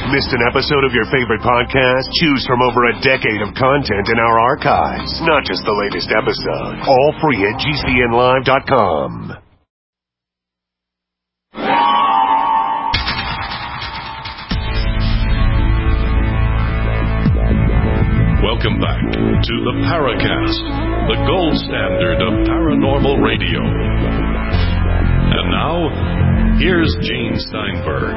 Missed an episode of your favorite podcast? Choose from over a decade of content in our archives, not just the latest episode. All free at GCNlive.com. Welcome back to the Paracast, the gold standard of paranormal radio. And now, here's Gene Steinberg.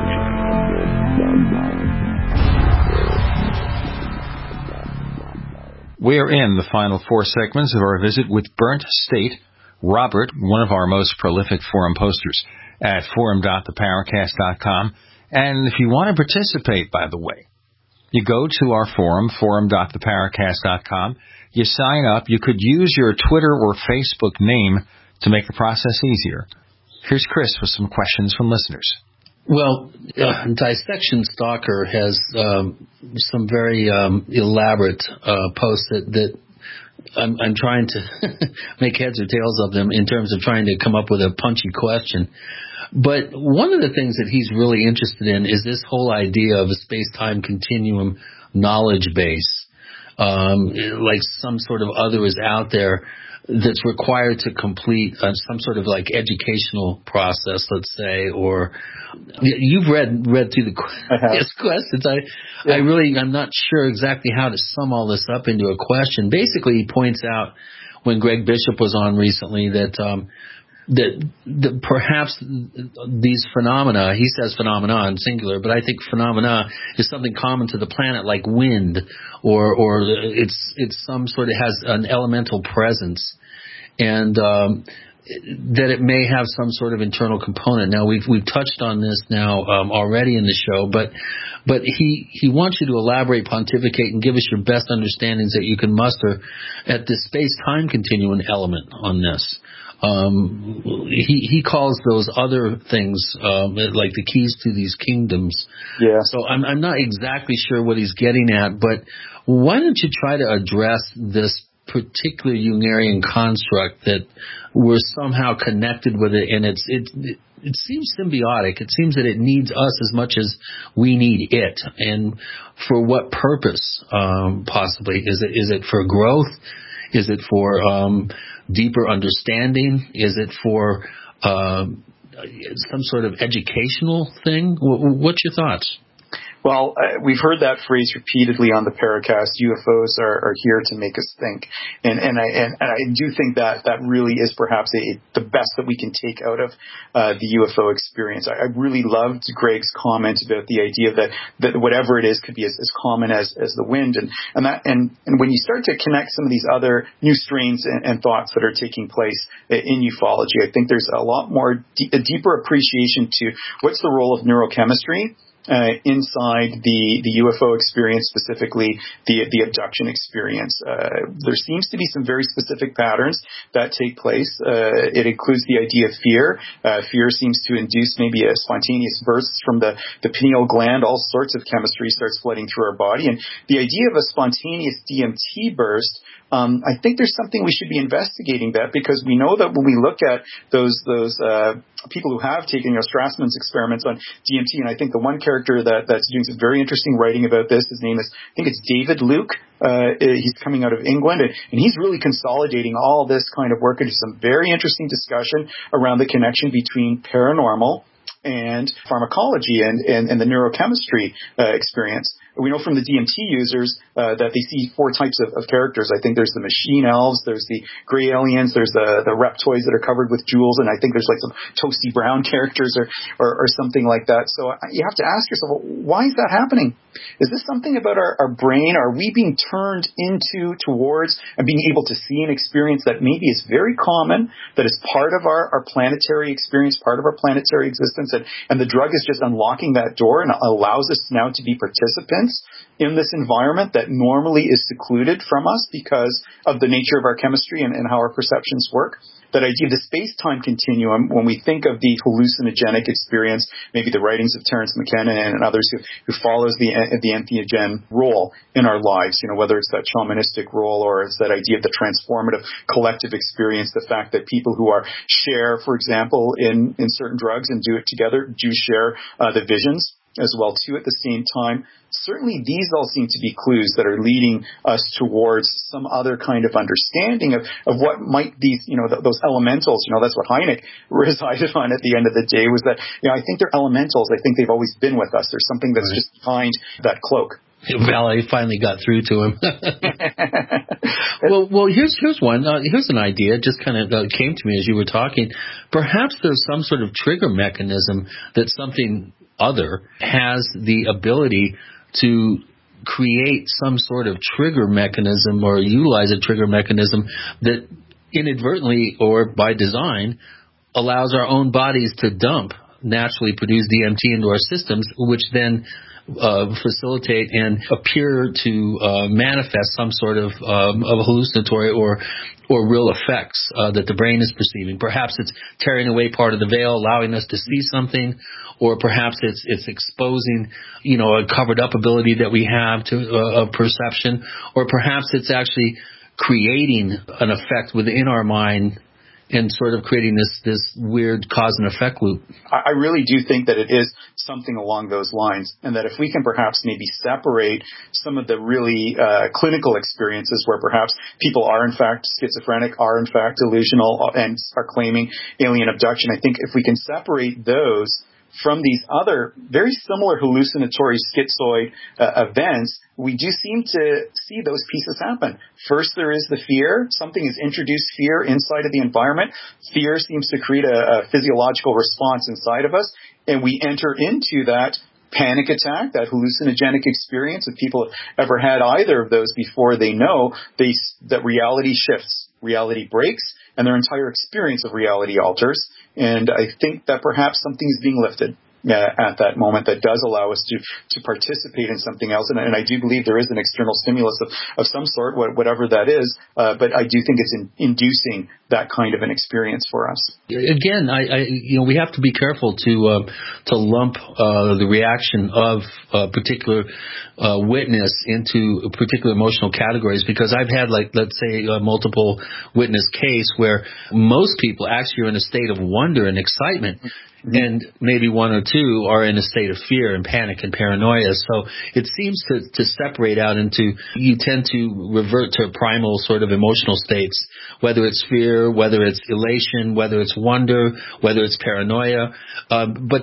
We're in the final four segments of our visit with Burnt State. Robert, one of our most prolific forum posters at forum.theparacast.com. And if you want to participate, by the way, you go to our forum, forum.theparacast.com. You sign up. You could use your Twitter or Facebook name to make the process easier. Here's Chris with some questions from listeners. Well, Dissection Stalker has some very elaborate posts that I'm trying to make heads or tails of them in terms of trying to come up with a punchy question. But one of the things that he's really interested in is this whole idea of a space-time continuum knowledge base, like some sort of other is out there that's required to complete some sort of like educational process, let's say, or you've read through the questions. I'm not sure exactly how to sum all this up into a question. Basically, he points out when Greg Bishop was on recently that perhaps these phenomena, he says phenomena in singular, but I think phenomena is something common to the planet, like wind, or it's some sort of has an elemental presence, and that it may have some sort of internal component. Now we've touched on this now already in the show, but he wants you to elaborate, pontificate, and give us your best understandings that you can muster at the space-time continuum element on this. He calls those other things like the keys to these kingdoms. Yeah. So I'm not exactly sure what he's getting at, but why don't you try to address this particular Jungerian construct that we're somehow connected with it, and it seems symbiotic. It seems that it needs us as much as we need it, and for what purpose? Possibly is it for growth? Is it for deeper understanding? Is it for some sort of educational thing? What's your thoughts? Well, we've heard that phrase repeatedly on the Paracast. UFOs are here to make us think, and I do think that really is perhaps the best that we can take out of the UFO experience. I really loved Greg's comment about the idea that whatever it is could be as common as the wind, and when you start to connect some of these other new strains and thoughts that are taking place in ufology, I think there's a lot more a deeper appreciation to what's the role of neurochemistry inside the UFO experience, specifically the abduction experience. There seems to be some very specific patterns that take place. It includes the idea of fear. Fear seems to induce maybe a spontaneous bursts from the pineal gland. All sorts of chemistry starts flooding through our body. And the idea of a spontaneous DMT burst, I think there's something we should be investigating that, because we know that when we look at those people who have taken Strassman's experiments on DMT, and I think the one character that's doing some very interesting writing about this, his name is, I think it's David Luke. He's coming out of England, and he's really consolidating all this kind of work into some very interesting discussion around the connection between paranormal and pharmacology and the neurochemistry experience. We know from the DMT users that they see four types of characters. I think there's the machine elves, there's the gray aliens, there's the reptoids that are covered with jewels, and I think there's like some toasty brown characters or something like that. So you have to ask yourself, well, why is that happening? Is this something about our brain? Are we being turned towards and being able to see and experience that maybe is very common, that is part of our planetary experience, part of our planetary existence, and the drug is just unlocking that door and allows us now to be participants in this environment that normally is secluded from us because of the nature of our chemistry and how our perceptions work? That idea of the space-time continuum, when we think of the hallucinogenic experience, maybe the writings of Terence McKenna and others who follows the entheogen role in our lives, whether it's that shamanistic role or it's that idea of the transformative collective experience, the fact that people who share, for example, in certain drugs and do it together, do share the visions as well too at the same time. Certainly these all seem to be clues that are leading us towards some other kind of understanding of what might these, those elementals, that's what Hynek resided on at the end of the day, was that, I think they're elementals. I think they've always been with us. There's something that's just behind that cloak. Valerie finally got through to him. Well, here's one. Here's an idea. It just kind of came to me as you were talking. Perhaps there's some sort of trigger mechanism that something other has the ability to create some sort of trigger mechanism or utilize a trigger mechanism that inadvertently or by design allows our own bodies to naturally produce DMT into our systems, which then facilitate and appear to manifest some sort of hallucinatory or real effects that the brain is perceiving. Perhaps it's tearing away part of the veil, allowing us to see something, or perhaps it's exposing, a covered up ability that we have to of perception, or perhaps it's actually creating an effect within our mind and sort of creating this weird cause and effect loop. I really do think that it is something along those lines, and that if we can perhaps maybe separate some of the really clinical experiences where perhaps people are in fact schizophrenic, are in fact delusional, and are claiming alien abduction, I think if we can separate those from these other very similar hallucinatory schizoid events, we do seem to see those pieces happen. First, there is the fear. Something has introduced fear inside of the environment. Fear seems to create a physiological response inside of us, and we enter into that panic attack, that hallucinogenic experience. If people have ever had either of those before, they know that reality shifts, reality breaks, and their entire experience of reality alters. And I think that perhaps something is being lifted at that moment that does allow us to participate in something else. And I do believe there is an external stimulus of some sort, whatever that is. But I do think it's inducing that kind of an experience for us. Again, we have to be careful to lump the reaction of a particular witness into particular emotional categories, because I've had, let's say, a multiple witness case where most people actually are in a state of wonder and excitement. Mm-hmm. And maybe one or two are in a state of fear and panic and paranoia. So it seems to separate out into, you tend to revert to primal sort of emotional states, whether it's fear, whether it's elation, whether it's wonder, whether it's paranoia. But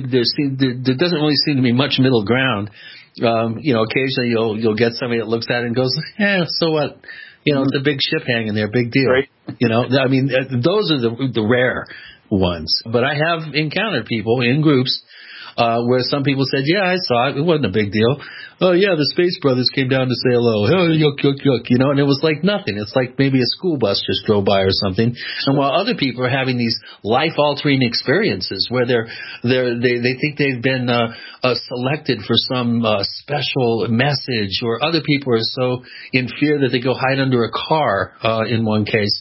there doesn't really seem to be much middle ground. Occasionally you'll get somebody that looks at it and goes, so what? It's a big ship hanging there, big deal. Right. Those are the rare ones. But I have encountered people in groups where some people said, I saw it. It wasn't a big deal. Oh, yeah, the Space Brothers came down to say hello. Oh, yuck, yuck, yuck. And it was like nothing. It's like maybe a school bus just drove by or something. And while other people are having these life-altering experiences where they think they've been selected for some special message, or other people are so in fear that they go hide under a car in one case.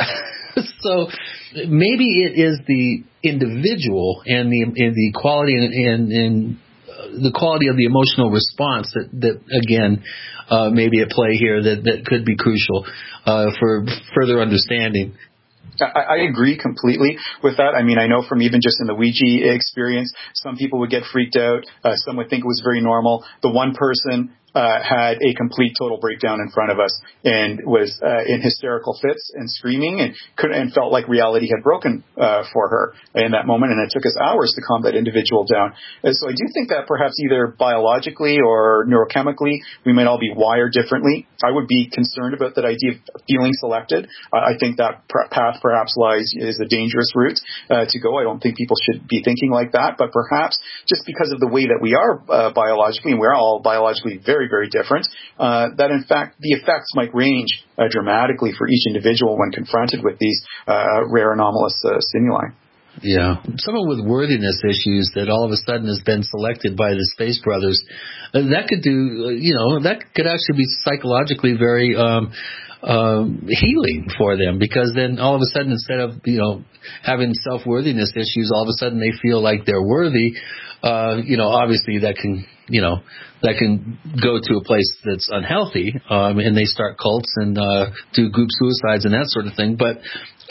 So maybe it is the individual and the quality and the quality of the emotional response that again may be at play here that could be crucial for further understanding. I agree completely with that. I mean, I know from even just in the Ouija experience, some people would get freaked out. Some would think it was very normal. The one person had a complete total breakdown in front of us and was in hysterical fits and screaming and felt like reality had broken for her in that moment. And it took us hours to calm that individual down. And so I do think that perhaps either biologically or neurochemically, we might all be wired differently. I would be concerned about that idea of feeling selected. I think that path perhaps is a dangerous route to go. I don't think people should be thinking like that. But perhaps just because of the way that we are biologically, and we're all biologically very, very different, that in fact the effects might range dramatically for each individual when confronted with these rare anomalous stimuli. Yeah. Someone with worthiness issues that all of a sudden has been selected by the Space Brothers, that could that could actually be psychologically very healing for them, because then all of a sudden, instead of having self-worthiness issues, all of a sudden they feel like they're worthy. Obviously that can go to a place that's unhealthy, and they start cults and do group suicides and that sort of thing. But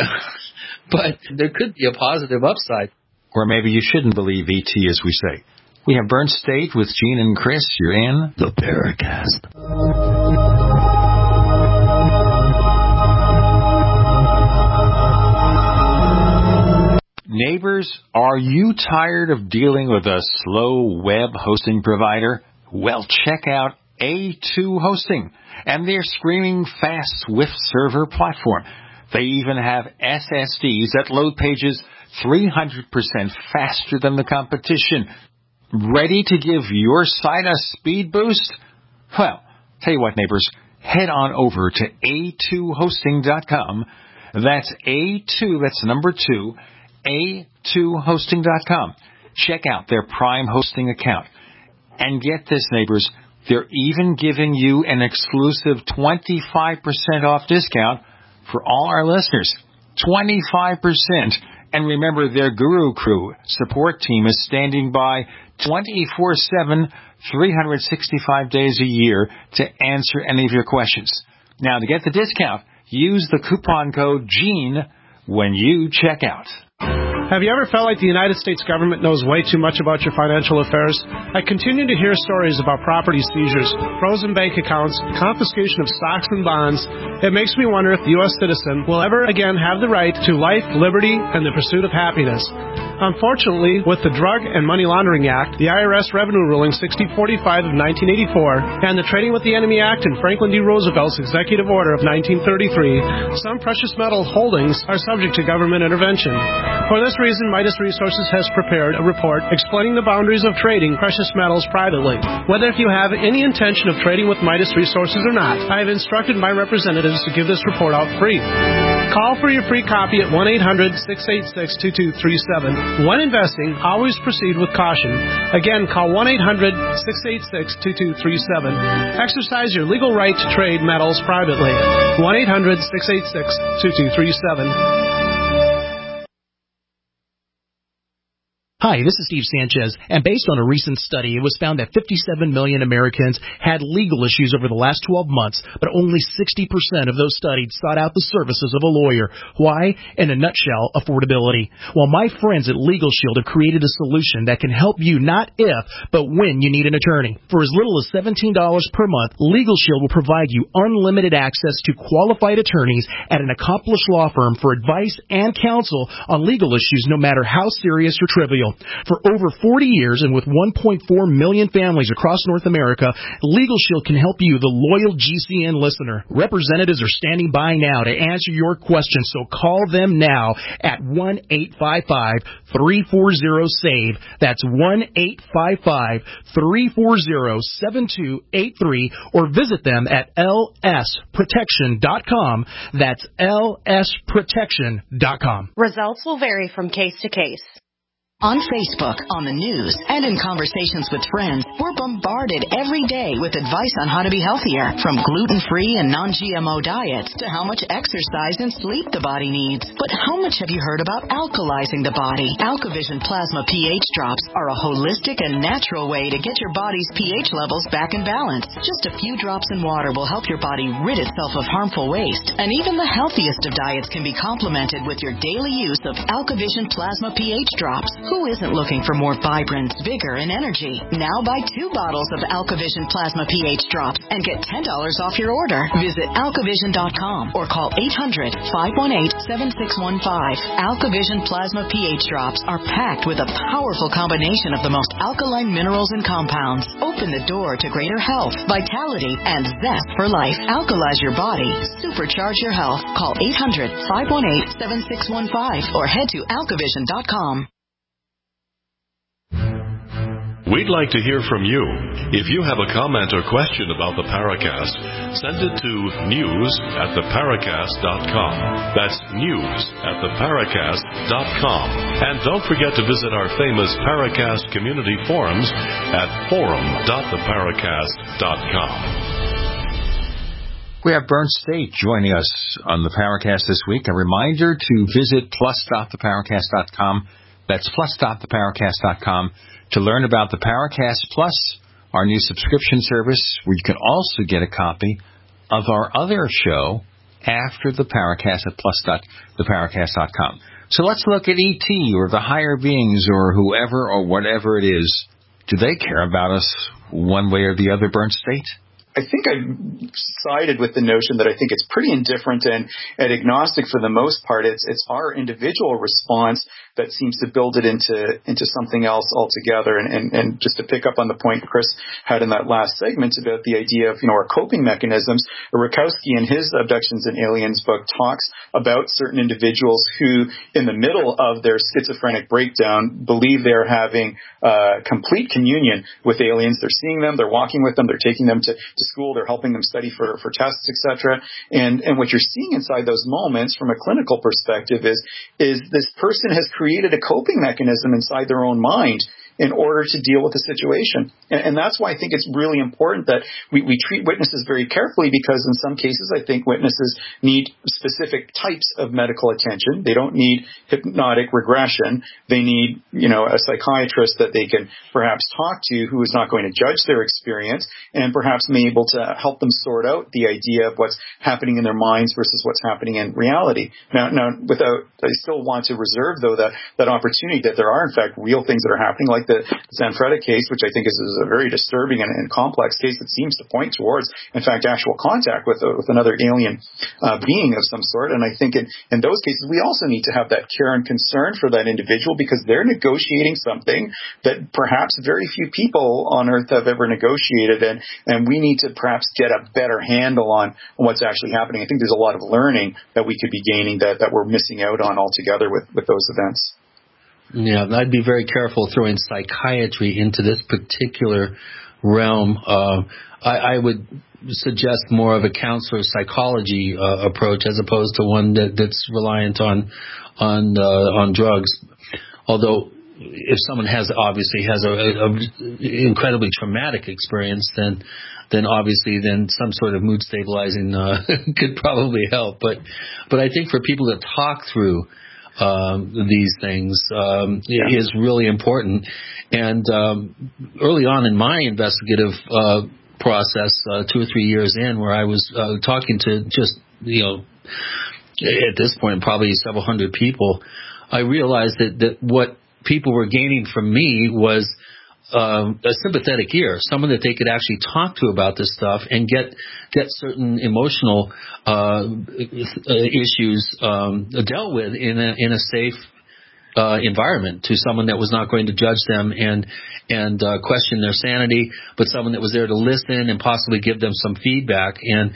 there could be a positive upside. Or maybe you shouldn't believe ET, as we say. We have Burnt State with Gene and Chris. You're in the Paracast. Neighbors, are you tired of dealing with a slow web hosting provider? Well, check out A2 Hosting and their screaming fast Swift server platform. They even have SSDs that load pages 300% faster than the competition. Ready to give your site a speed boost? Well, tell you what, neighbors, head on over to a2hosting.com. That's A2, that's number 2, a2hosting.com. Check out their Prime hosting account. And get this, neighbors, they're even giving you an exclusive 25% off discount for all our listeners. 25%. And remember, their Guru Crew support team is standing by 24/7, 365 days a year to answer any of your questions. Now, to get the discount, use the coupon code GENE when you check out. Have you ever felt like the United States government knows way too much about your financial affairs? I continue to hear stories about property seizures, frozen bank accounts, confiscation of stocks and bonds. It makes me wonder if the U.S. citizen will ever again have the right to life, liberty, and the pursuit of happiness. Unfortunately, with the Drug and Money Laundering Act, the IRS Revenue Ruling 6045 of 1984, and the Trading with the Enemy Act and Franklin D. Roosevelt's Executive Order of 1933, some precious metal holdings are subject to government intervention. For this reason, Midas Resources has prepared a report explaining the boundaries of trading precious metals privately. Whether if you have any intention of trading with Midas Resources or not, I have instructed my representatives to give this report out free. Call for your free copy at 1-800-686-2237. When investing, always proceed with caution. Again, call 1-800-686-2237. Exercise your legal right to trade metals privately. 1-800-686-2237. Hi, this is Steve Sanchez, and based on a recent study, it was found that 57 million Americans had legal issues over the last 12 months, but only 60% of those studied sought out the services of a lawyer. Why? In a nutshell, affordability. Well, my friends at Legal Shield have created a solution that can help you not if, but when you need an attorney. For as little as $17 per month, Legal Shield will provide you unlimited access to qualified attorneys at an accomplished law firm for advice and counsel on legal issues, no matter how serious or trivial. For over 40 years and with 1.4 million families across North America, Legal Shield can help you, the loyal GCN listener. Representatives are standing by now to answer your questions, so call them now at 1-855-340-SAVE. That's 1-855-340-7283, or visit them at lsprotection.com. That's lsprotection.com. Results will vary from case to case. On Facebook, on the news, and in conversations with friends, we're bombarded every day with advice on how to be healthier, from gluten-free and non-GMO diets to how much exercise and sleep the body needs. But how much have you heard about alkalizing the body? AlkaVision Plasma pH drops are a holistic and natural way to get your body's pH levels back in balance. Just a few drops in water will help your body rid itself of harmful waste. And even the healthiest of diets can be complemented with your daily use of AlkaVision Plasma pH drops. Who isn't looking for more vibrance, vigor, and energy? Now buy 2 bottles of AlkaVision Plasma pH drops and get $10 off your order. Visit alkavision.com or call 800-518-7615. AlkaVision Plasma pH drops are packed with a powerful combination of the most alkaline minerals and compounds. Open the door to greater health, vitality, and zest for life. Alkalize your body. Supercharge your health. Call 800-518-7615 or head to alkavision.com. We'd like to hear from you. If you have a comment or question about the Paracast, send it to news@theparacast.com. That's news@theparacast.com. And don't forget to visit our famous Paracast community forums at forum.theparacast.com. We have Burnt State joining us on the Paracast this week. A reminder to visit plus.theparacast.com. That's plus.theparacast.com to learn about the Paracast Plus, our new subscription service, where you can also get a copy of our other show after the Paracast at plus.theparacast.com. So let's look at E.T. or the higher beings or whoever or whatever it is do they care about us one way or the other, Bernd State? I think I've sided with the notion that I think it's pretty indifferent and agnostic for the most part. It's our individual response that seems to build it into something else altogether. And just to pick up on the point Chris had in that last segment about the idea of, our coping mechanisms, Rakowski in his Abductions and Aliens book talks about certain individuals who, in the middle of their schizophrenic breakdown, believe they're having complete communion with aliens. They're seeing them, they're walking with them, they're taking them to school, they're helping them study for tests, etc. And what you're seeing inside those moments from a clinical perspective is this person has created a coping mechanism inside their own mind in order to deal with the situation. And that's why I think it's really important that we treat witnesses very carefully, because in some cases I think witnesses need specific types of medical attention. They don't need hypnotic regression. They need, a psychiatrist that they can perhaps talk to who is not going to judge their experience and perhaps be able to help them sort out the idea of what's happening in their minds versus what's happening in reality. Now, I still want to reserve, though, that opportunity that there are, in fact, real things that are happening, like the Zanfretta case, which I think is a very disturbing and complex case that seems to point towards, in fact, actual contact with another alien being of some sort. And I think in those cases, we also need to have that care and concern for that individual, because they're negotiating something that perhaps very few people on Earth have ever negotiated, and we need to perhaps get a better handle on what's actually happening. I think there's a lot of learning that we could be gaining that we're missing out on altogether with those events. Yeah, I'd be very careful throwing psychiatry into this particular realm. I would suggest more of a counselor psychology approach as opposed to one that's reliant on drugs. Although, if someone obviously has a incredibly traumatic experience, then obviously some sort of mood stabilizing could probably help. But I think for people to talk through these things is really important. And early on in my investigative process, 2 or 3 years in, where I was talking to just, at this point, probably several hundred people, I realized that what people were gaining from me was a sympathetic ear, someone that they could actually talk to about this stuff and get certain emotional issues dealt with in a safe environment, to someone that was not going to judge them and question their sanity, but someone that was there to listen and possibly give them some feedback. And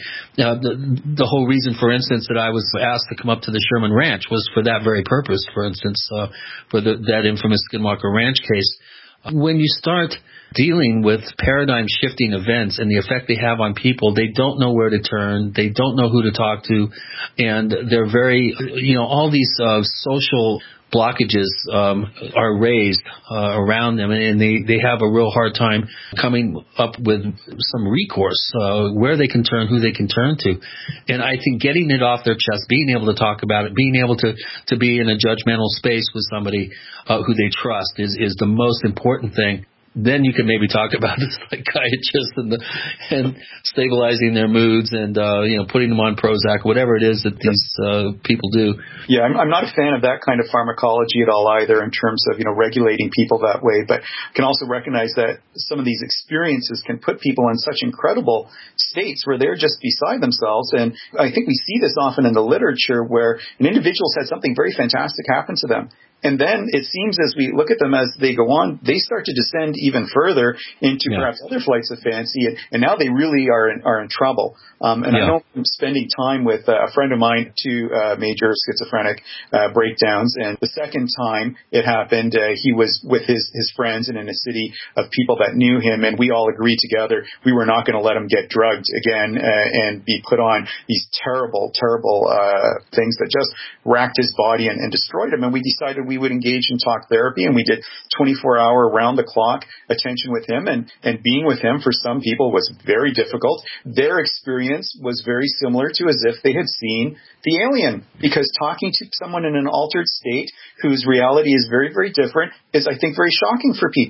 the whole reason, for instance, that I was asked to come up to the Sherman Ranch was for that very purpose. For instance, for that infamous Skinwalker Ranch case. When you start dealing with paradigm-shifting events and the effect they have on people, they don't know where to turn, they don't know who to talk to, and they're very, all these social blockages are raised around them, and they have a real hard time coming up with some recourse, where they can turn, who they can turn to. And I think getting it off their chest, being able to talk about it, being able to be in a judgmental space with somebody who they trust is the most important thing. Then you can maybe talk about the psychiatrist and stabilizing their moods and putting them on Prozac, whatever it is that these people do. Yeah, I'm not a fan of that kind of pharmacology at all either, in terms of regulating people that way. But I can also recognize that some of these experiences can put people in such incredible states where they're just beside themselves. And I think we see this often in the literature, where an individual's had something very fantastic happen to them. And then it seems, as we look at them as they go on, they start to descend even further into perhaps other flights of fancy, and now they really are in trouble. I know from spending time with a friend of mine, 2 major schizophrenic breakdowns, and the second time it happened, he was with his friends and in a city of people that knew him, and we all agreed together we were not going to let him get drugged again and be put on these terrible things that just racked his body and destroyed him. And we decided we would engage in talk therapy, and we did 24-hour round-the-clock attention with him, and being with him for some people was very difficult. Their experience was very similar to as if they had seen the alien, because talking to someone in an altered state whose reality is very, very different is, I think, very shocking for people.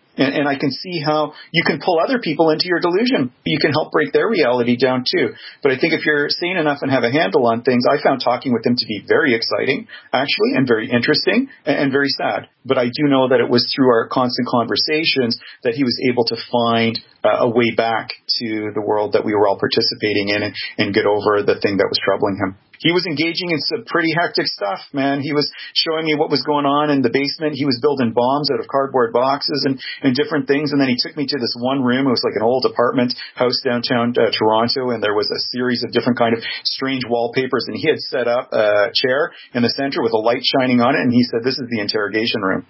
And I can see how you can pull other people into your delusion. You can help break their reality down too. But I think if you're sane enough and have a handle on things, I found talking with him to be very exciting, actually, and very interesting and very sad. But I do know that it was through our constant conversations that he was able to find a way back to the world that we were all participating in and get over the thing that was troubling him. He was engaging in some pretty hectic stuff, man. He was showing me what was going on in the basement. He was building bombs out of cardboard boxes and different things. And then he took me to this one room. It was like an old apartment house downtown Toronto. And there was a series of different kind of strange wallpapers. And he had set up a chair in the center with a light shining on it. And he said, "This is the interrogation room."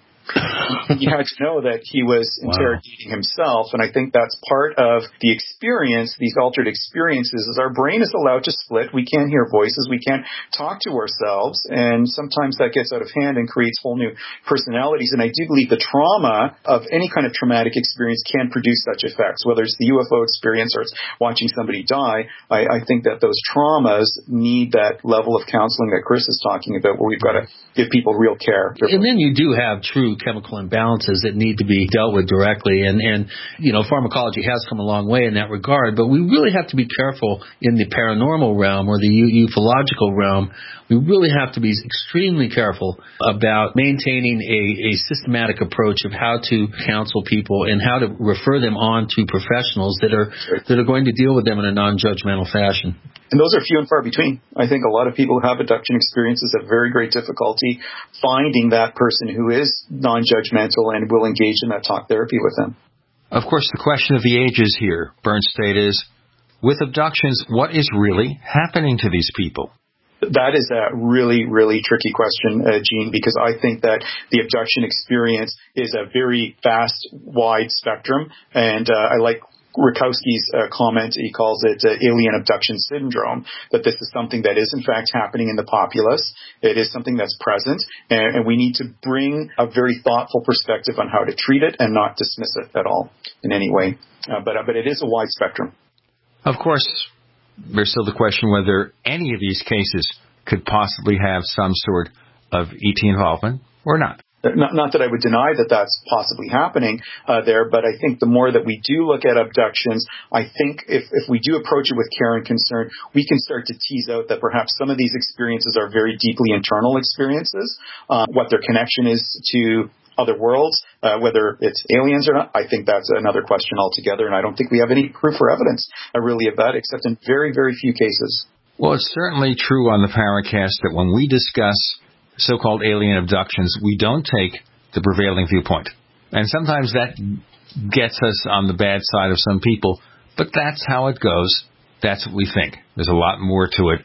You had to know that he was interrogating himself, and I think that's part of the experience, these altered experiences, is our brain is allowed to split. We can't hear voices, we can't talk to ourselves, and sometimes that gets out of hand and creates whole new personalities. And I do believe the trauma of any kind of traumatic experience can produce such effects, whether it's the UFO experience or it's watching somebody die. I think that those traumas need that level of counseling that Chris is talking about, where we've got to give people real care. And then you do have true chemical imbalances that need to be dealt with directly. And you know, pharmacology has come a long way in that regard, but we really have to be careful in the paranormal realm or the ufological realm. We really have to be extremely careful about maintaining a systematic approach of how to counsel people and how to refer them on to professionals that are going to deal with them in a non-judgmental fashion. And those are few and far between. I think a lot of people who have abduction experiences have very great difficulty finding that person who is non-judgmental and will engage in that talk therapy with them. Of course, the question of the ages here, Bernd State, is, with abductions, what is really happening to these people? That is a really, really tricky question, Gene, because I think that the abduction experience is a very vast, wide spectrum. And I like Rakowski's comment. He calls it alien abduction syndrome, that this is something that is in fact happening in the populace. It is something that's present, and we need to bring a very thoughtful perspective on how to treat it and not dismiss it at all in any way. But it is a wide spectrum. Of course, there's still the question whether any of these cases could possibly have some sort of ET involvement or not. Not that I would deny that that's possibly happening there, but I think the more that we do look at abductions, I think if we do approach it with care and concern, we can start to tease out that perhaps some of these experiences are very deeply internal experiences, what their connection is to other worlds, whether it's aliens or not. I think that's another question altogether, and I don't think we have any proof or evidence really of that, except in very, very few cases. Well, it's certainly true on the Paracast that when we discuss so-called alien abductions, we don't take the prevailing viewpoint. And sometimes that gets us on the bad side of some people, but that's how it goes. That's what we think. There's a lot more to it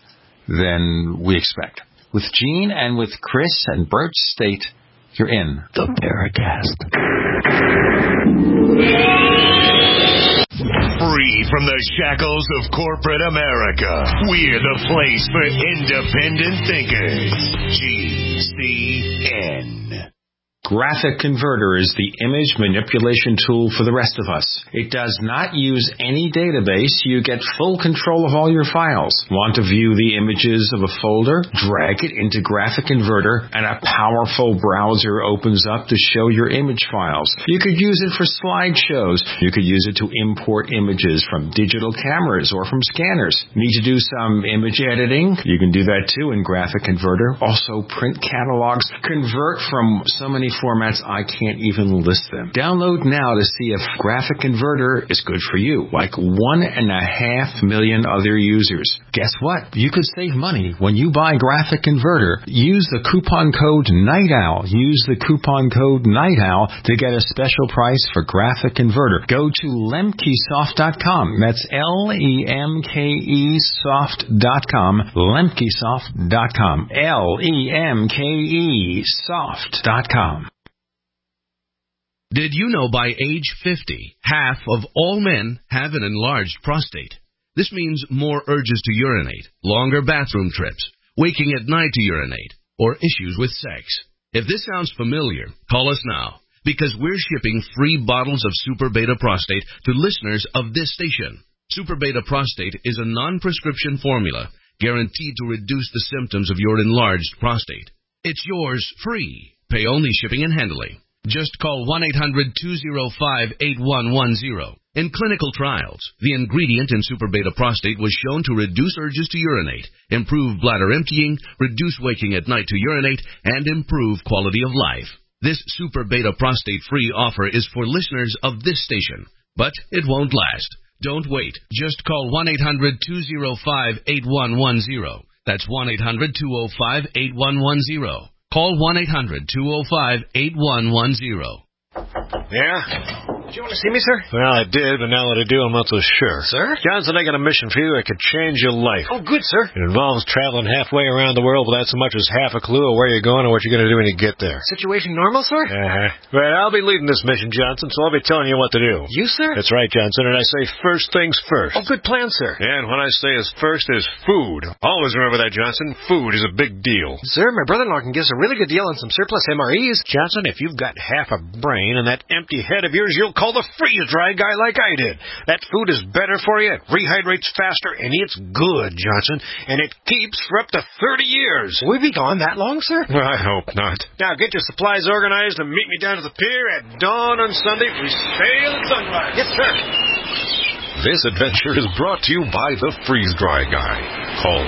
than we expect. With Gene and with Chris and Bernd State, you're in the Paracast. Free from the shackles of corporate America, we're the place for independent thinkers. GCN. Graphic Converter is the image manipulation tool for the rest of us. It does not use any database. You get full control of all your files. Want to view the images of a folder? Drag it into Graphic Converter and a powerful browser opens up to show your image files. You could use it for slideshows. You could use it to import images from digital cameras or from scanners. Need to do some image editing? You can do that too in Graphic Converter. Also print catalogs. Convert from so many formats I can't even list them. Download now to see if Graphic Converter is good for you, like 1.5 million other users. Guess what? You could save money when you buy Graphic Converter. Use the coupon code NIGHTOWL. Use the coupon code NIGHTOWL to get a special price for Graphic Converter. Go to lemkesoft.com. That's LEMKEsoft.com. lemkesoft.com. LEMKEsoft.com. Did you know by age 50, half of all men have an enlarged prostate? This means more urges to urinate, longer bathroom trips, waking at night to urinate, or issues with sex. If this sounds familiar, call us now, because we're shipping free bottles of Super Beta Prostate to listeners of this station. Super Beta Prostate is a non-prescription formula guaranteed to reduce the symptoms of your enlarged prostate. It's yours free. Pay only shipping and handling. Just call 1-800-205-8110. In clinical trials, the ingredient in Super Beta Prostate was shown to reduce urges to urinate, improve bladder emptying, reduce waking at night to urinate, and improve quality of life. This Super Beta Prostate free offer is for listeners of this station, but it won't last. Don't wait. Just call 1-800-205-8110. That's 1-800-205-8110. Call 1-800-205-8110. Yeah? Did you want to see me, sir? Well, I did, but now that I do, I'm not so sure. Sir? Johnson, I got a mission for you that could change your life. Oh, good, sir. It involves traveling halfway around the world without so much as half a clue of where you're going or what you're going to do when you get there. Situation normal, sir? Well, I'll be leading this mission, Johnson, so I'll be telling you what to do. You, sir? That's right, Johnson, and I say first things first. Oh, good plan, sir. And when I say is first is food. Always remember that, Johnson. Food is a big deal. Sir, my brother-in-law can give us a really good deal on some surplus MREs. Johnson, if you've got half a brain and that empty head of yours, you'll call the freeze-dry guy like I did. That food is better for you, it rehydrates faster, and it's good, Johnson. And it keeps for up to 30 years. Will we be gone that long, sir? Well, I hope not. Now, get your supplies organized and meet me down to the pier at dawn on Sunday. We sail at sunrise. Yes, sir. This adventure is brought to you by the Freeze Dry Guy. Call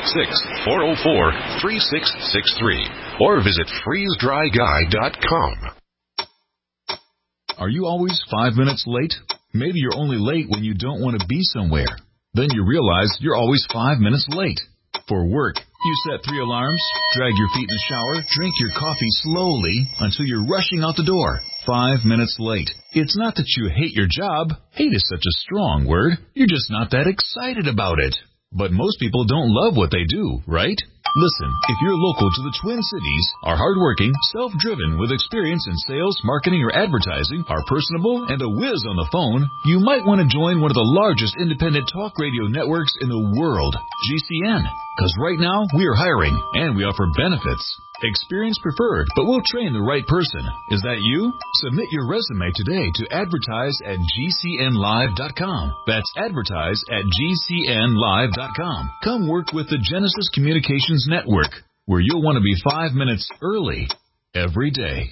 866-404-3663 or visit freezedryguy.com. Are you always 5 minutes late? Maybe you're only late when you don't want to be somewhere. Then you realize you're always 5 minutes late. For work, you set 3 alarms, drag your feet in the shower, drink your coffee slowly until you're rushing out the door. 5 minutes late. It's not that you hate your job. Hate is such a strong word. You're just not that excited about it. But most people don't love what they do, right? Listen, if you're local to the Twin Cities, are hardworking, self-driven, with experience in sales, marketing, or advertising, are personable, and a whiz on the phone, you might want to join one of the largest independent talk radio networks in the world, GCN. Because right now, we are hiring, and we offer benefits. Experience preferred, but we'll train the right person. Is that you? Submit your resume today to advertise at GCNlive.com. That's advertise at GCNlive.com. Come work with the Genesis Communications Network, where you'll want to be 5 minutes early every day.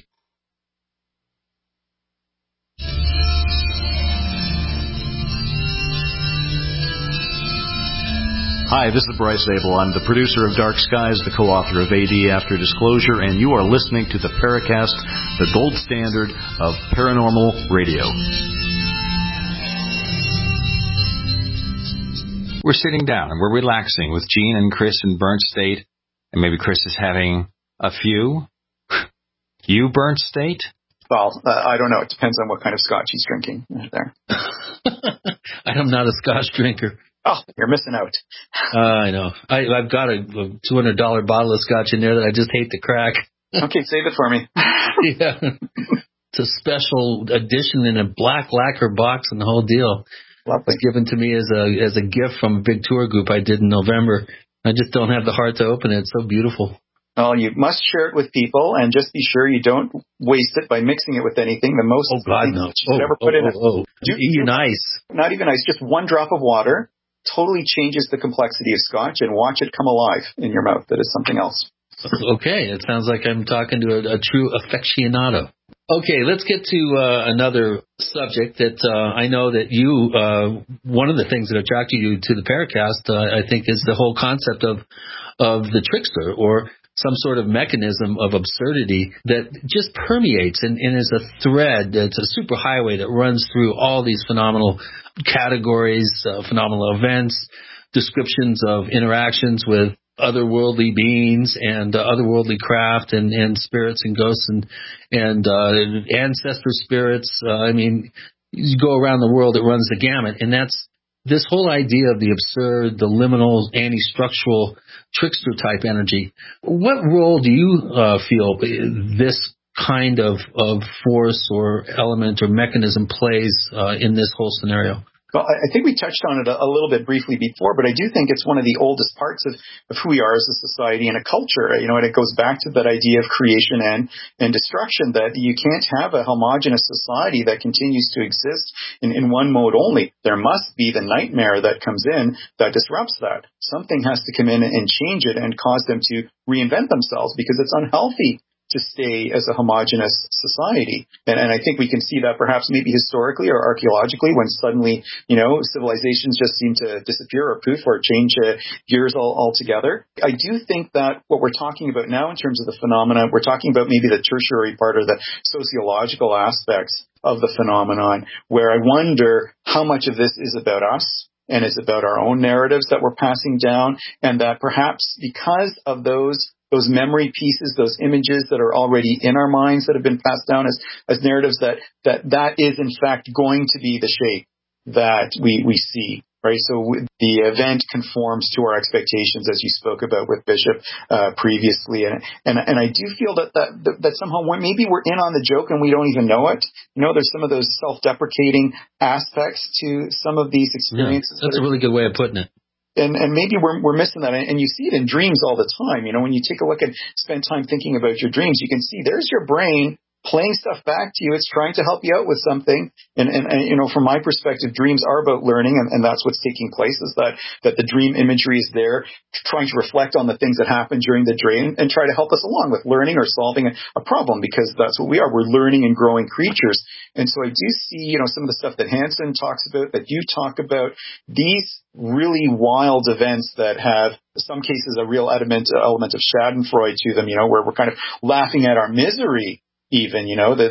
Hi, this is Bryce Abel. I'm the producer of Dark Skies, the co-author of AD After Disclosure, and you are listening to the Paracast, the gold standard of paranormal radio. We're sitting down and we're relaxing with Gene and Chris in Burnt State, and maybe Chris is having a few. You, Burnt State? Well, I don't know. It depends on what kind of scotch he's drinking there. I'm not a scotch drinker. Oh, you're missing out. I know. I've got a $200 bottle of scotch in there that I just hate to crack. Okay, save it for me. Yeah. It's a special edition in a black lacquer box and the whole deal. Lovely. It was given to me as a gift from a big tour group I did in November. I just don't have the heart to open it. It's so beautiful. Well, you must share it with people, and just be sure you don't waste it by mixing it with anything. The most God, no. You should ever put in it. Even ice. Not even ice, just one drop of water totally changes the complexity of scotch, and watch it come alive in your mouth. That is something else. Okay, it sounds like I'm talking to a true aficionado. Okay, let's get to another subject that I know that you, one of the things that attracted you to the Paracast, I think, is the whole concept of the trickster, or some sort of mechanism of absurdity that just permeates and is a thread. It's a superhighway that runs through all these phenomenal categories, phenomenal events, descriptions of interactions with otherworldly beings and otherworldly craft and spirits and ghosts and ancestor spirits. I mean, you go around the world, it runs the gamut, and that's this whole idea of the absurd, the liminal, anti-structural, trickster-type energy. What role do you feel this kind of force or element or mechanism plays in this whole scenario? Well, I think we touched on it a little bit briefly before, but I do think it's one of the oldest parts of who we are as a society and a culture. You know, and it goes back to that idea of creation and destruction, that you can't have a homogenous society that continues to exist in one mode only. There must be the nightmare that comes in that disrupts that. Something has to come in and change it and cause them to reinvent themselves, because it's unhealthy to stay as a homogenous society. And I think we can see that perhaps maybe historically or archaeologically when suddenly, civilizations just seem to disappear or poof or change gears altogether. I do think that what we're talking about now in terms of the phenomena, we're talking about maybe the tertiary part or the sociological aspects of the phenomenon, where I wonder how much of this is about us and is about our own narratives that we're passing down, and that perhaps because of those memory pieces, those images that are already in our minds that have been passed down as narratives, that is in fact going to be the shape that we see. Right, so the event conforms to our expectations, as you spoke about with Bishop previously, and I do feel that somehow maybe we're in on the joke and we don't even know it. There's some of those self-deprecating aspects to some of these experiences. That's a really good way of putting it. And maybe we're missing that, and you see it in dreams all the time. When you take a look and spend time thinking about your dreams, you can see there's your brain playing stuff back to you. It's trying to help you out with something. And from my perspective, dreams are about learning, and that's what's taking place, is that the dream imagery is there, trying to reflect on the things that happened during the dream and try to help us along with learning or solving a problem, because that's what we are. We're learning and growing creatures. And so I do see, some of the stuff that Hansen talks about, that you talk about, these really wild events that have, in some cases, a real element of Schadenfreude to them, where we're kind of laughing at our misery. Even,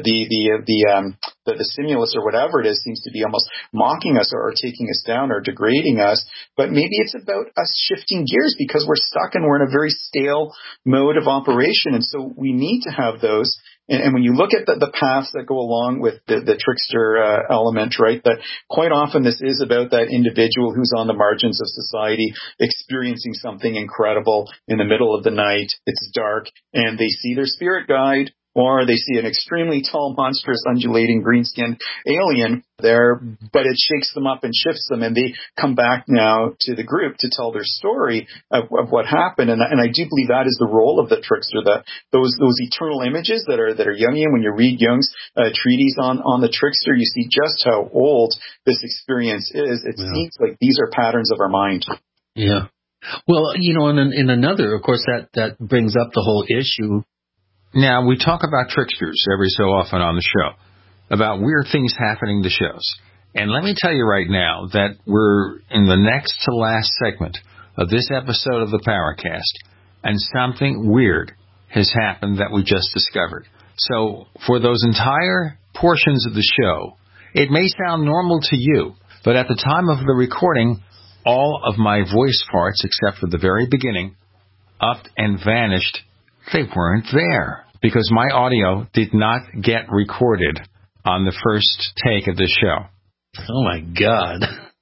the stimulus or whatever it is seems to be almost mocking us or taking us down or degrading us. But maybe it's about us shifting gears because we're stuck and we're in a very stale mode of operation. And so we need to have those. And when you look at the paths that go along with the trickster element, right, that quite often this is about that individual who's on the margins of society, experiencing something incredible in the middle of the night. It's dark, and they see their spirit guide, or they see an extremely tall, monstrous, undulating, green-skinned alien there, but it shakes them up and shifts them, and they come back now to the group to tell their story of what happened. And I do believe that is the role of the trickster, that those eternal images that are Jungian. When you read Jung's treatise on the trickster, you see just how old this experience is. It seems like these are patterns of our mind. Yeah. Well, in another, of course, that brings up the whole issue. Now, we talk about tricksters every so often on the show, about weird things happening to shows. And let me tell you right now that we're in the next to last segment of this episode of the Paracast, and something weird has happened that we just discovered. So for those entire portions of the show, it may sound normal to you, but at the time of the recording, all of my voice parts, except for the very beginning, upped and vanished. They weren't there because my audio did not get recorded on the first take of the show. Oh, my God.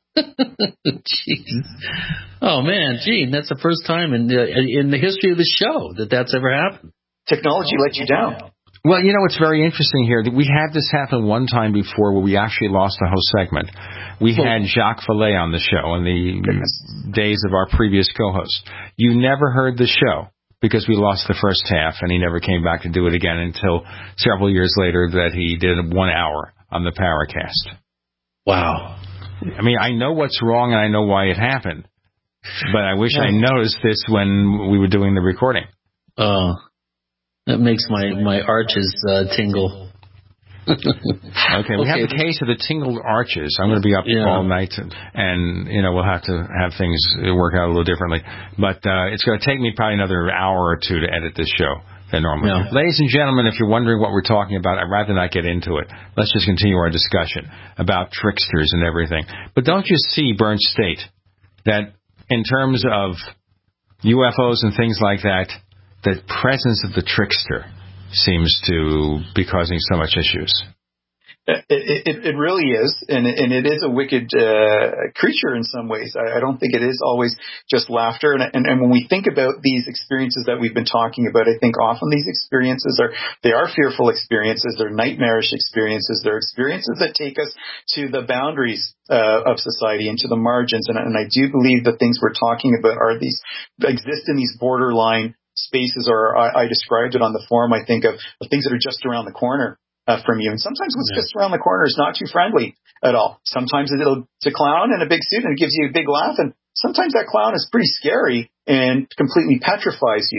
Jeez. Oh, man, Gene, that's the first time in the history of the show that's ever happened. Technology let you down. Well, it's very interesting here. We had this happen one time before where we actually lost a whole segment. We had Jacques Vallée on the show in the days of our previous co-host. You never heard the show, because we lost the first half, and he never came back to do it again until several years later that he did 1 hour on the Paracast. Wow. I mean, I know what's wrong, and I know why it happened, but I wish I noticed this when we were doing the recording. Oh, that makes my arches tingle. Okay, we have the case of the tingled arches. I'm going to be up all night, and we'll have to have things work out a little differently. But it's going to take me probably another hour or two to edit this show than normally. Yeah. Ladies and gentlemen, if you're wondering what we're talking about, I'd rather not get into it. Let's just continue our discussion about tricksters and everything. But don't you see, Burnt State, that in terms of UFOs and things like that, the presence of the trickster seems to be causing so much issues? It really is, and it is a wicked creature in some ways. I don't think it is always just laughter. And when we think about these experiences that we've been talking about, I think often these experiences are fearful experiences. They're nightmarish experiences. They're experiences that take us to the boundaries of society and to the margins. And I do believe the things we're talking about exist in these borderline spaces, or I described it on the forum, I think, of things that are just around the corner from you. And sometimes what's just around the corner is not too friendly at all. Sometimes it's a clown in a big suit and it gives you a big laugh. And sometimes that clown is pretty scary and completely petrifies you.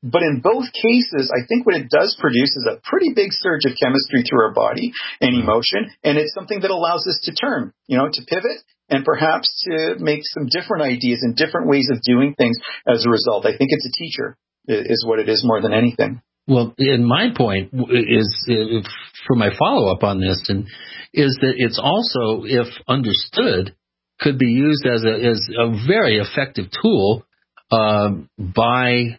But in both cases, I think what it does produce is a pretty big surge of chemistry through our body and emotion, and it's something that allows us to turn, to pivot, and perhaps to make some different ideas and different ways of doing things as a result. I think it's a teacher is what it is more than anything. Well, and my point is, for my follow-up on this, is that it's also, if understood, could be used as a very effective tool by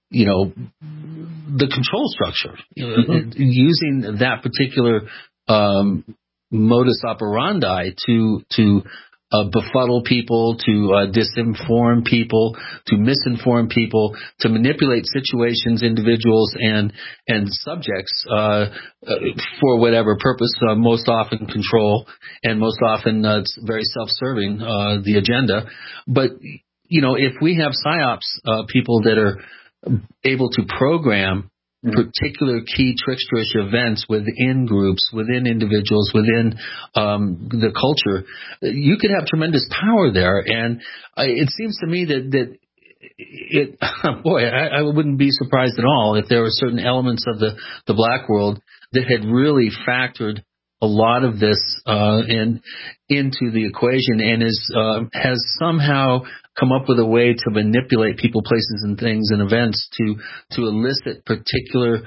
the control structure, using that particular modus operandi to befuddle people, to disinform people, to misinform people, to manipulate situations, individuals, and subjects for whatever purpose. Most often control, and most often it's very self-serving, the agenda. But if we have PSYOPs people that are able to program particular key tricksterish events within groups, within individuals, within the culture, you could have tremendous power there. And it seems to me that I wouldn't be surprised at all if there were certain elements of the black world that had really factored a lot of this into the equation, and has somehow come up with a way to manipulate people, places, and things and events to elicit particular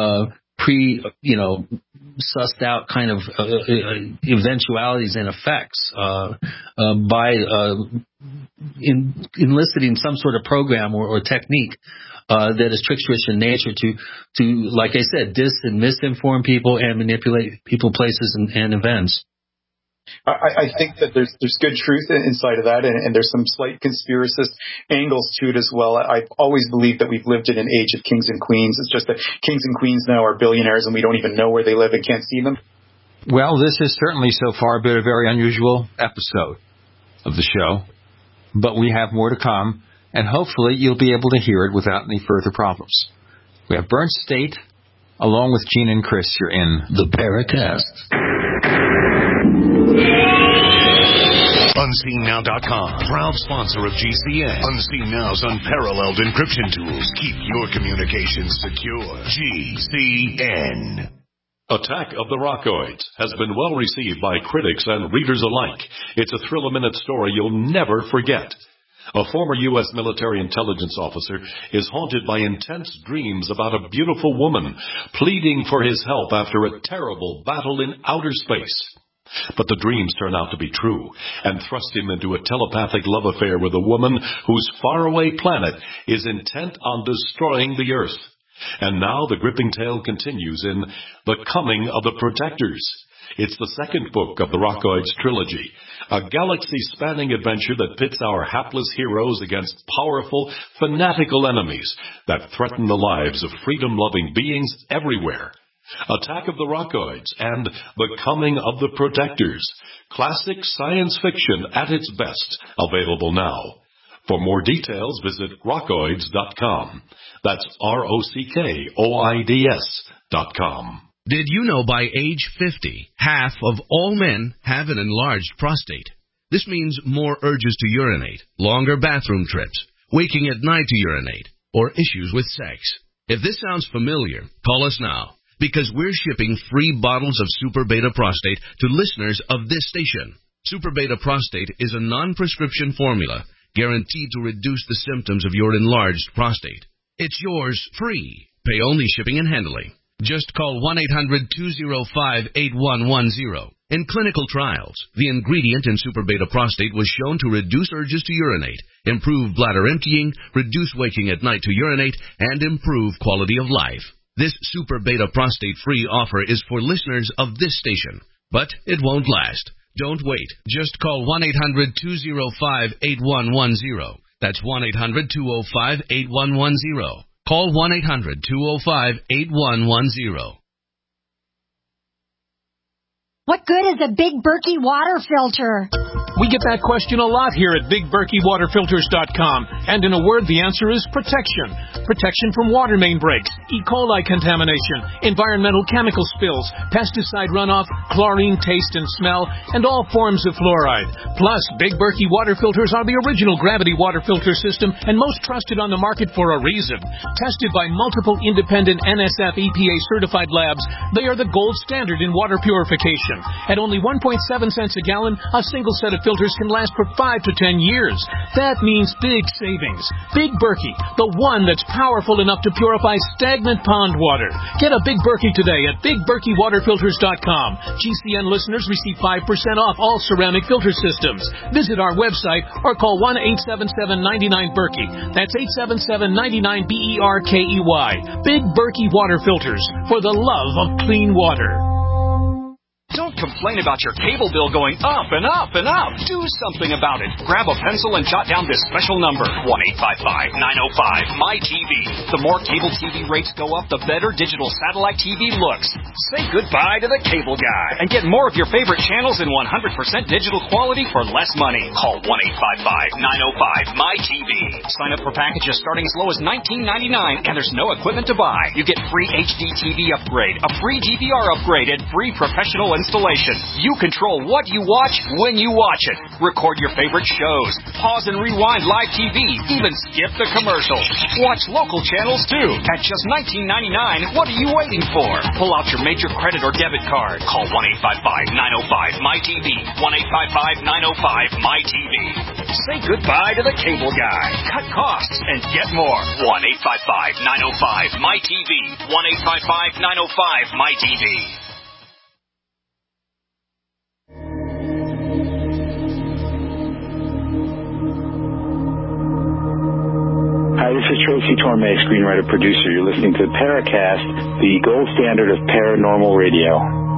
sussed out kind of eventualities and effects by enlisting some sort of program or technique that is tricksterish in nature to, like I said, and misinform people and manipulate people, places, and events. I think that there's good truth inside of that, and there's some slight conspiracist angles to it as well. I've always believed that we've lived in an age of kings and queens. It's just that kings and queens now are billionaires, and we don't even know where they live and can't see them. Well, this has certainly so far been a very unusual episode of the show, but we have more to come, and hopefully you'll be able to hear it without any further problems. We have Burnt State, along with Gene and Chris. You're in the Paracast. UnseenNow.com, proud sponsor of GCN. Unseen Now's unparalleled encryption tools keep your communications secure. GCN. Attack of the Rockoids has been well received by critics and readers alike. It's a thrill-a-minute story you'll never forget. A former U.S. military intelligence officer is haunted by intense dreams about a beautiful woman pleading for his help after a terrible battle in outer space. But the dreams turn out to be true and thrust him into a telepathic love affair with a woman whose faraway planet is intent on destroying the Earth. And now the gripping tale continues in The Coming of the Protectors. It's the second book of the Rockoids trilogy, a galaxy-spanning adventure that pits our hapless heroes against powerful, fanatical enemies that threaten the lives of freedom-loving beings everywhere. Attack of the Rockoids and The Coming of the Protectors. Classic science fiction at its best. Available now. For more details, visit rockoids.com. That's ROCKOIDS.com. Did you know by age 50, half of all men have an enlarged prostate? This means more urges to urinate, longer bathroom trips, waking at night to urinate, or issues with sex. If this sounds familiar, call us now, because we're shipping free bottles of Super Beta Prostate to listeners of this station. Super Beta Prostate is a non-prescription formula guaranteed to reduce the symptoms of your enlarged prostate. It's yours free. Pay only shipping and handling. Just call 1-800-205-8110. In clinical trials, the ingredient in Super Beta Prostate was shown to reduce urges to urinate, improve bladder emptying, reduce waking at night to urinate, and improve quality of life. This Super Beta Prostate free offer is for listeners of this station, but it won't last. Don't wait. Just call 1-800-205-8110. That's 1-800-205-8110. Call 1-800-205-8110. 1-800-205-8110. What good is a Big Berkey water filter? We get that question a lot here at BigBerkeyWaterFilters.com. And in a word, the answer is protection. Protection from water main breaks, E. coli contamination, environmental chemical spills, pesticide runoff, chlorine taste and smell, and all forms of fluoride. Plus, Big Berkey water filters are the original gravity water filter system and most trusted on the market for a reason. Tested by multiple independent NSF EPA certified labs, they are the gold standard in water purification. At only 1.7 cents a gallon, a single set of filters can last for 5 to 10 years. That means big savings. Big Berkey, the one that's powerful enough to purify stagnant pond water. Get a Big Berkey today at BigBerkeyWaterFilters.com. GCN listeners receive 5% off all ceramic filter systems. Visit our website or call 1-877-99-BERKEY. That's 877-99-BERKEY. Big Berkey Water Filters, for the love of clean water. Don't complain about your cable bill going up and up and up. Do something about it. Grab a pencil and jot down this special number, 1-855-905-MY-TV. The more cable TV rates go up, the better digital satellite TV looks. Say goodbye to the cable guy and get more of your favorite channels in 100% digital quality for less money. Call 1-855-905-MY-TV. Sign up for packages starting as low as $19.99, and there's no equipment to buy. You get free HD TV upgrade, a free DVR upgrade, and free professional installation. You control what you watch when you watch it. Record your favorite shows. Pause and rewind live TV. Even skip the commercials. Watch local channels too. At just $19.99, what are you waiting for? Pull out your major credit or debit card. Call 1-855-905-MY-TV. 1-855-905-MY-TV. Say goodbye to the cable guy. Cut costs and get more. 1-855-905-MY-TV. 1-855-905-MY-TV. Hi, this is Tracy Torme, screenwriter, producer. You're listening to Paracast, the gold standard of paranormal radio.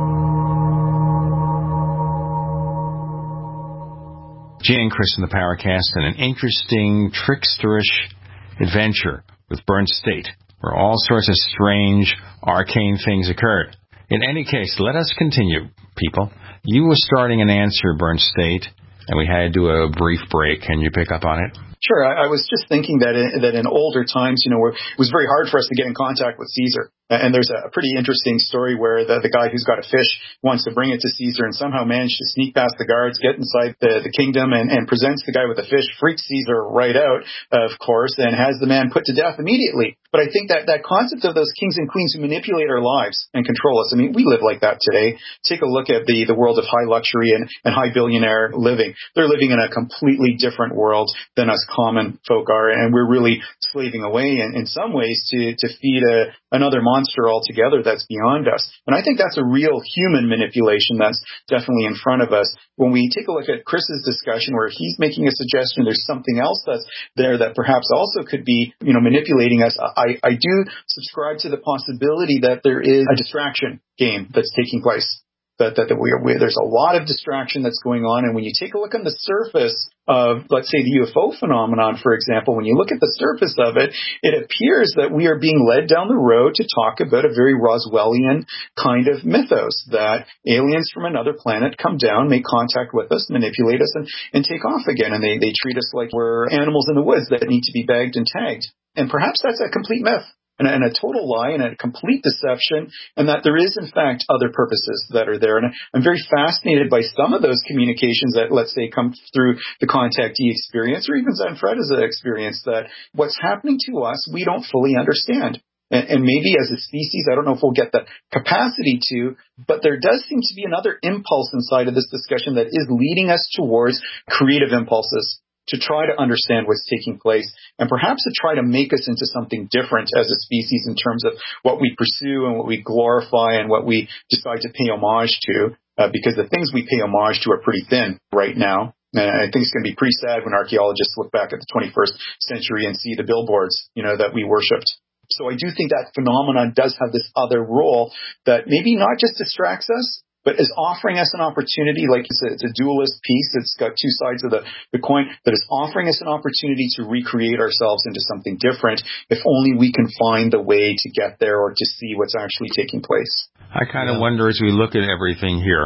Jay and Chris in the Paracast, and an interesting, tricksterish adventure with Burnt State, where all sorts of strange, arcane things occurred. In any case, let us continue, people. You were starting an answer, Burnt State, and we had to do a brief break. Can you pick up on it? Sure. I was just thinking that in older times, it was very hard for us to get in contact with Caesar. And there's a pretty interesting story where the guy who's got a fish wants to bring it to Caesar and somehow managed to sneak past the guards, get inside the kingdom, and presents the guy with the fish, freaks Caesar right out, of course, and has the man put to death immediately. But I think that concept of those kings and queens who manipulate our lives and control us, I mean, we live like that today. Take a look at the world of high luxury and high billionaire living. They're living in a completely different world than us common folk are, and we're really slaving away in some ways to feed another monster altogether that's beyond us. And I think that's a real human manipulation that's definitely in front of us. When we take a look at Chris's discussion where he's making a suggestion there's something else that's there that perhaps also could be, manipulating us, I do subscribe to the possibility that there is a distraction game that's taking place. That there's a lot of distraction that's going on. And when you take a look on the surface of, let's say, the UFO phenomenon, for example, when you look at the surface of it, it appears that we are being led down the road to talk about a very Roswellian kind of mythos, that aliens from another planet come down, make contact with us, manipulate us, and take off again. And they treat us like we're animals in the woods that need to be bagged and tagged. And perhaps that's a complete myth. And a total lie and a complete deception, and that there is, in fact, other purposes that are there. And I'm very fascinated by some of those communications that, let's say, come through the contactee experience, or even Zanfreda's experience, that what's happening to us, we don't fully understand. And maybe as a species, I don't know if we'll get the capacity to, but there does seem to be another impulse inside of this discussion that is leading us towards creative impulses, to try to understand what's taking place, and perhaps to try to make us into something different as a species in terms of what we pursue and what we glorify and what we decide to pay homage to, because the things we pay homage to are pretty thin right now. And I think it's going to be pretty sad when archaeologists look back at the 21st century and see the billboards, that we worshipped. So I do think that phenomenon does have this other role that maybe not just distracts us, but is offering us an opportunity, like it's a dualist piece. It's got two sides of the coin, that is offering us an opportunity to recreate ourselves into something different, if only we can find the way to get there or to see what's actually taking place. I kind of wonder, as we look at everything here,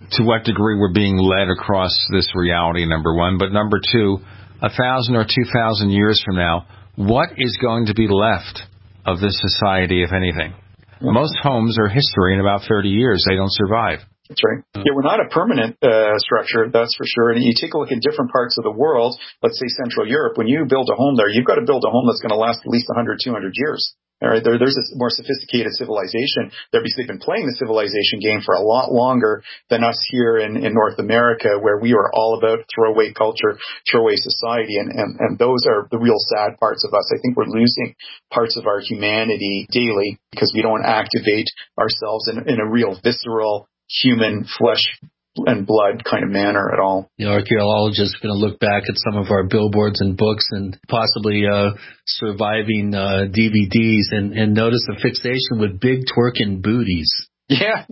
to what degree we're being led across this reality, number one. But number two, 1,000 or 2,000 years from now, what is going to be left of this society, if anything? Most homes are history in about 30 years. They don't survive. That's right. Yeah, we're not a permanent structure, that's for sure. And you take a look at different parts of the world, let's say Central Europe, when you build a home there, you've got to build a home that's going to last at least 100, 200 years. All right, there's a more sophisticated civilization there because they've been playing the civilization game for a lot longer than us here in North America, where we are all about throwaway culture, throwaway society. And those are the real sad parts of us. I think we're losing parts of our humanity daily because we don't activate ourselves in a real visceral, human flesh and blood kind of manner at all. The archaeologists are going to look back at some of our billboards and books and possibly surviving DVDs and notice a fixation with big twerking booties. Yeah.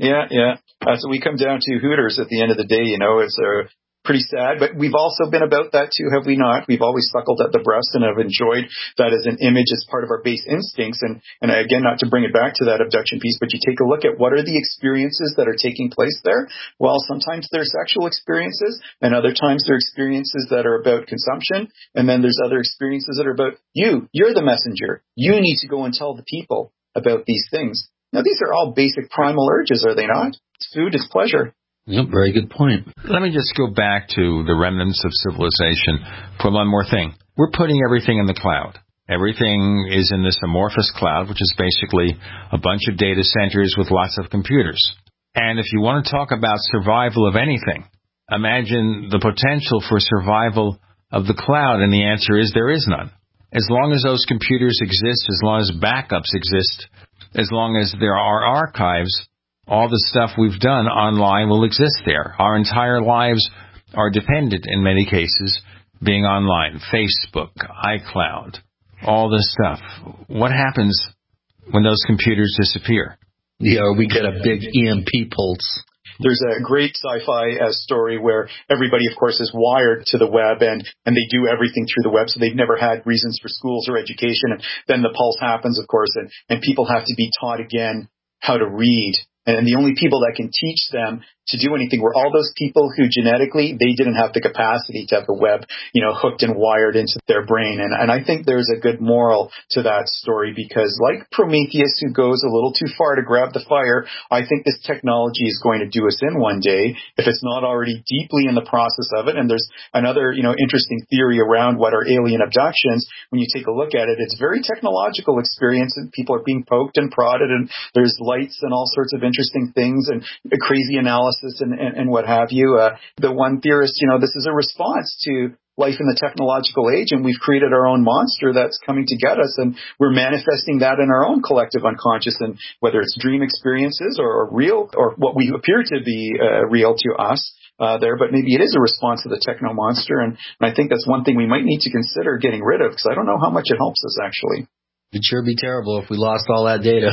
So we come down to Hooters at the end of the day. It's pretty sad, but we've also been about that too, have we not? We've always suckled at the breast and have enjoyed that as an image as part of our base instincts. And again, not to bring it back to that abduction piece, but you take a look at what are the experiences that are taking place there. Well, sometimes they're sexual experiences, and other times they're experiences that are about consumption. And then there's other experiences that are about you're the messenger. You need to go and tell the people about these things. Now, these are all basic primal urges, are they not? It's food, it's pleasure. Yep, very good point. Let me just go back to the remnants of civilization for one more thing. We're putting everything in the cloud. Everything is in this amorphous cloud, which is basically a bunch of data centers with lots of computers. And if you want to talk about survival of anything, imagine the potential for survival of the cloud, and the answer is there is none. As long as those computers exist, as long as backups exist, as long as there are archives, all the stuff we've done online will exist there. Our entire lives are dependent, in many cases, being online. Facebook, iCloud, all this stuff. What happens when those computers disappear? Yeah, we get a big EMP pulse. There's a great sci-fi story where everybody, of course, is wired to the web and they do everything through the web, so they've never had reasons for schools or education. And then the pulse happens, of course, and people have to be taught again how to read. And the only people that can teach them to do anything were all those people who genetically, they didn't have the capacity to have the web, hooked and wired into their brain. And I think there's a good moral to that story because like Prometheus, who goes a little too far to grab the fire, I think this technology is going to do us in one day if it's not already deeply in the process of it. And there's another, interesting theory around what are alien abductions. When you take a look at it, it's very technological experience and people are being poked and prodded and there's lights and all sorts of interesting things and crazy analysis and what have you. The one theorist, this is a response to life in the technological age, and we've created our own monster that's coming to get us, and we're manifesting that in our own collective unconscious, and whether it's dream experiences or real, or what we appear to be real to us there, but maybe it is a response to the techno monster, and I think that's one thing we might need to consider getting rid of, because I don't know how much it helps us, actually. It'd sure be terrible if we lost all that data.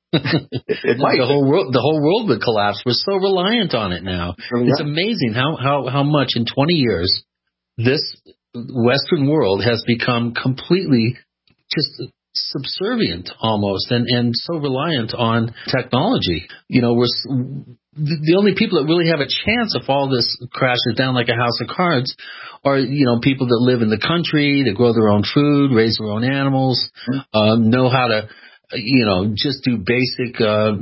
It might. The whole world would collapse. We're so reliant on it now. Yeah. It's amazing how much in 20 years this Western world has become completely just subservient almost and so reliant on technology. We're the only people that really have a chance if all this crashes down like a house of cards are, people that live in the country, that grow their own food, raise their own animals, know how to just do basic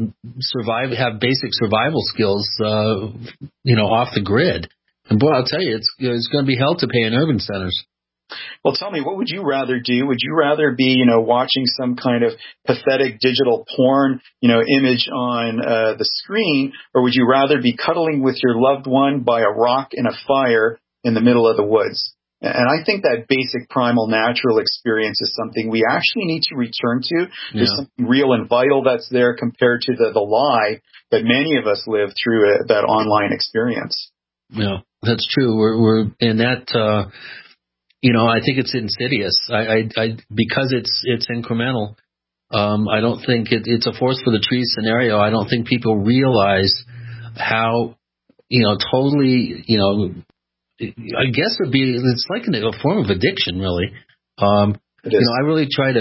have basic survival skills, off the grid. And boy, I'll tell you, it's going to be hell to pay in urban centers. Well, tell me, what would you rather do? Would you rather be, watching some kind of pathetic digital porn, image on the screen, or would you rather be cuddling with your loved one by a rock in a fire in the middle of the woods? And I think that basic primal natural experience is something we actually need to return to. There's something real and vital that's there compared to the lie that many of us live through that online experience. Yeah, that's true. We're in that, I think it's insidious. I because it's incremental. I don't think it's a force for the trees scenario. I don't think people realize how, totally, I guess it's like a form of addiction, really. I really try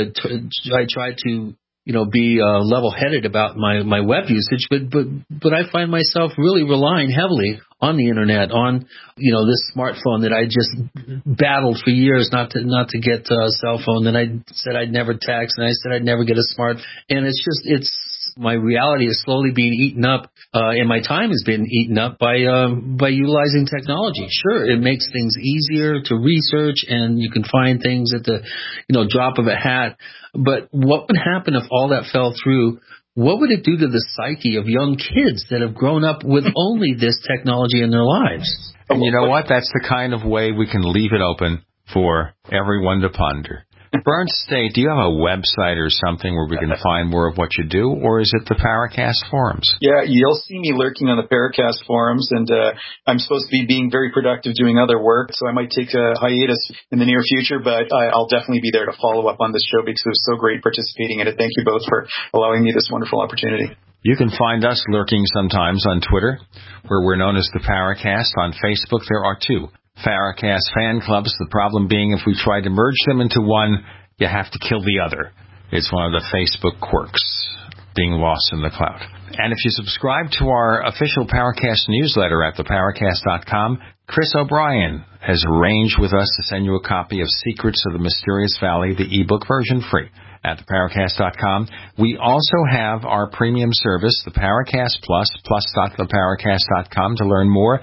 to be level-headed about my web usage, but I find myself really relying heavily on the internet, on, this smartphone that I just battled for years not to get a cell phone. Then I said I'd never text, and I said I'd never get a smart. And my reality is slowly being eaten up, and my time has been eaten up by utilizing technology. Sure, it makes things easier to research, and you can find things at the drop of a hat. But what would happen if all that fell through? What would it do to the psyche of young kids that have grown up with only this technology in their lives? And you know what? That's the kind of way we can leave it open for everyone to ponder. Burnt State, do you have a website or something where we can find more of what you do, or is it the Paracast forums? Yeah, you'll see me lurking on the Paracast forums, and I'm supposed to be being very productive doing other work, so I might take a hiatus in the near future, but I'll definitely be there to follow up on this show because it was so great participating in it. Thank you both for allowing me this wonderful opportunity. You can find us lurking sometimes on Twitter, where we're known as the Paracast. On Facebook, there are two Paracast fan clubs, the problem being if we try to merge them into one, you have to kill the other. It's one of the Facebook quirks, being lost in the cloud. And if you subscribe to our official Paracast newsletter at theparacast.com, Chris O'Brien has arranged with us to send you a copy of Secrets of the Mysterious Valley, the ebook version, free at theparacast.com. We also have our premium service, the Paracast Plus, plus.theparacast.com to learn more,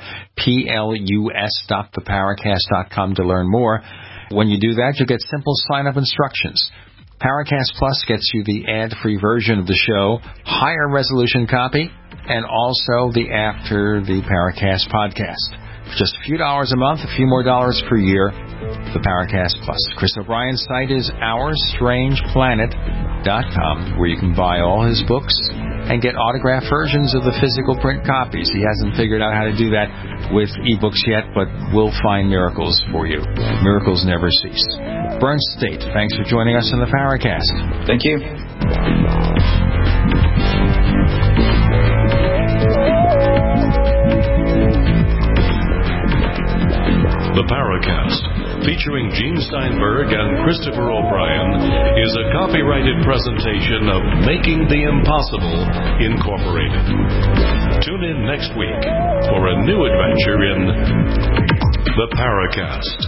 plus.theparacast.com to learn more. When you do that, you'll get simple sign-up instructions. Paracast Plus gets you the ad-free version of the show, higher resolution copy, and also the After the Paracast podcast. For just a few dollars a month, a few more dollars per year, the Paracast Plus. Chris O'Brien's site is OurStrangePlanet.com, where you can buy all his books and get autographed versions of the physical print copies. He hasn't figured out how to do that with ebooks yet, but we'll find miracles for you. Miracles never cease. Burnt State, thanks for joining us in the Paracast. Thank you. The Paracast, featuring Gene Steinberg and Christopher O'Brien, is a copyrighted presentation of Making the Impossible, Incorporated. Tune in next week for a new adventure in The Paracast.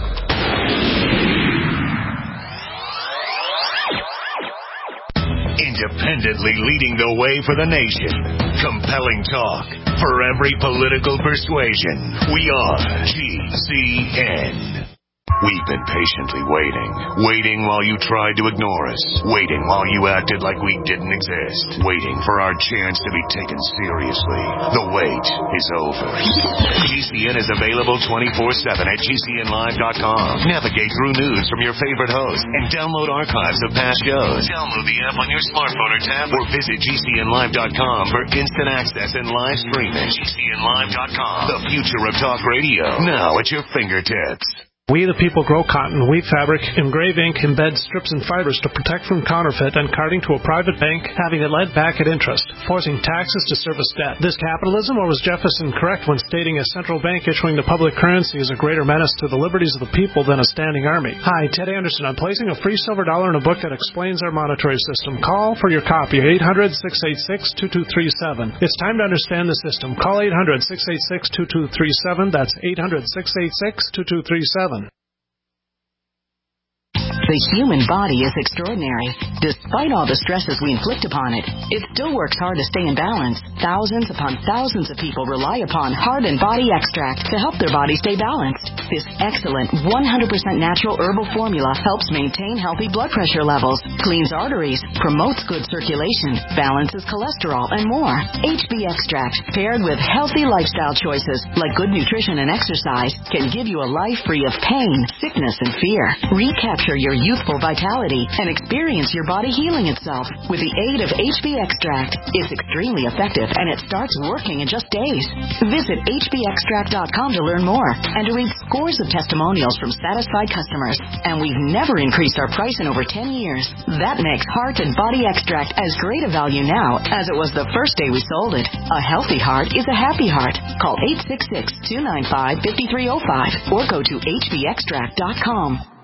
Independently leading the way for the nation. Compelling talk for every political persuasion. We are GCN. We've been patiently waiting while you tried to ignore us, waiting while you acted like we didn't exist, waiting for our chance to be taken seriously. The wait is over. GCN is available 24/7 at GCNlive.com. Navigate through news from your favorite hosts and download archives of past shows. Download the app on your smartphone or tablet or visit GCNlive.com for instant access and live streaming. GCNlive.com, the future of talk radio, now at your fingertips. We the people grow cotton, weave fabric, engrave ink, embed strips and fibers to protect from counterfeit and carting to a private bank, having it led back at interest, forcing taxes to service debt. This capitalism, or was Jefferson correct when stating a central bank issuing the public currency is a greater menace to the liberties of the people than a standing army? Hi, Ted Anderson. I'm placing a free silver dollar in a book that explains our monetary system. Call for your copy, 800-686-2237. It's time to understand the system. Call 800-686-2237. That's 800-686-2237. The human body is extraordinary. Despite all the stresses we inflict upon it, it still works hard to stay in balance. Thousands upon thousands of people rely upon Heart and Body Extract to help their body stay balanced. This excellent 100% natural herbal formula helps maintain healthy blood pressure levels, cleans arteries, promotes good circulation, balances cholesterol, and more. HB Extract, paired with healthy lifestyle choices like good nutrition and exercise, can give you a life free of pain, sickness, and fear. Recapture your youthful vitality and experience your body healing itself with the aid of HB Extract. It's extremely effective and it starts working in just days. Visit hbextract.com to learn more and to read scores of testimonials from satisfied customers. And we've never increased our price in over 10 years. That makes Heart and Body Extract as great a value now as it was the first day we sold it. A healthy heart is a happy heart. Call 866-295-5305 or go to hbextract.com.